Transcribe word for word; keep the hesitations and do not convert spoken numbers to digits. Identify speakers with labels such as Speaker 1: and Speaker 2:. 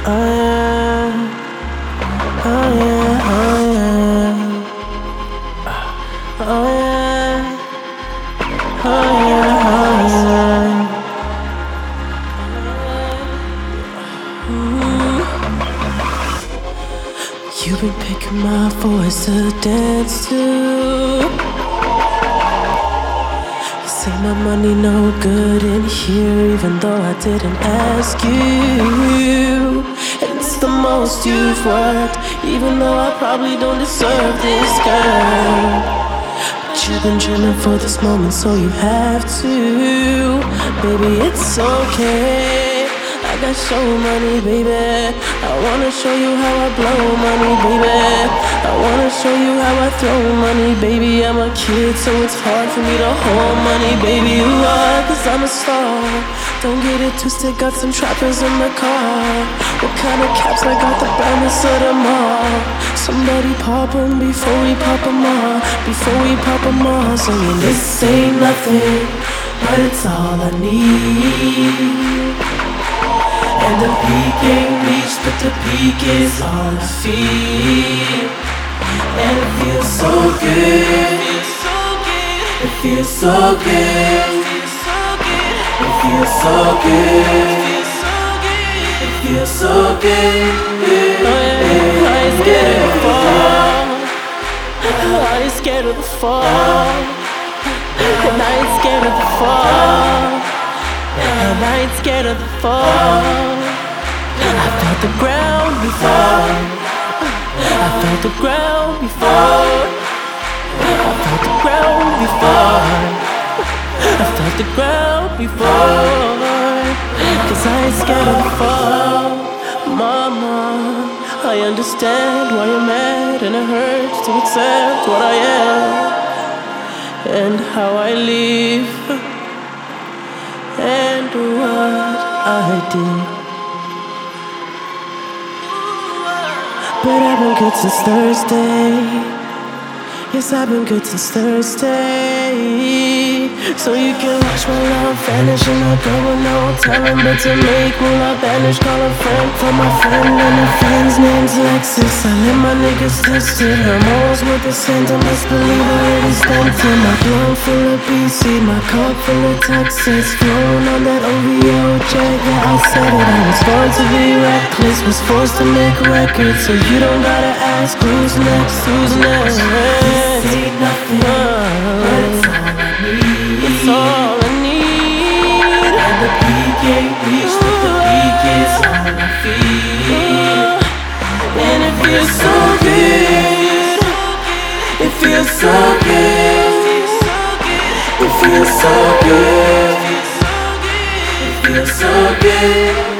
Speaker 1: yeah, oh yeah, oh yeah, oh yeah, oh yeah, oh yeah. You've been picking my voice to dance to. You say my money no good in here, even though I didn't ask you. And it's the most you've worked, even though I probably don't deserve this, girl. But you've been dreaming for this moment, so you have to. Baby, it's okay. I got show money, baby. I wanna show you how I blow money, baby. I wanna show you how I throw money, baby. I'm a kid, so it's hard for me to hold money, baby. You are, cause I'm a star. Don't get it twisted, got some trappers in the car. What kind of caps? I got the brightness of them all. Somebody pop 'em before we pop 'em all. Before we pop 'em all. Saying this ain't nothing, but it's all I need. And the peak ain't reached, but the peak is all I feel. And it feels so good. It feels so good. It feels so good. It feels so good. I ain't scared of the fall. I ain't scared of the fall. And I ain't scared of the fall. And I ain't scared of the fall. I felt the ground before. I felt the ground before. I felt the ground before. I felt the ground before. Cause I ain't scared of the fall. Mama, I understand why you're mad, and it hurts to accept what I am and how I live and what I did. But I've been good since Thursday. Yes, I've been good since Thursday. So you can watch my love vanish, and I'll go with no telling. But to make moon, I banish, call a friend for my friend, and her friend's name's Lexus. I let my niggas tested. Her morals with the sentiments, believe already stunted. My blood full of B C, my cup full of Texas. Flown on that O V O jet, yeah, I said it. I was born to be reckless, was forced to make records. So you don't gotta ask who's next, who's next. This ain't nothing, but it's all I need. It's all I need. And the peak ain't reached, but the peak is all I feel. And it feels so good. It feels so good. It feels so good. It feels so good.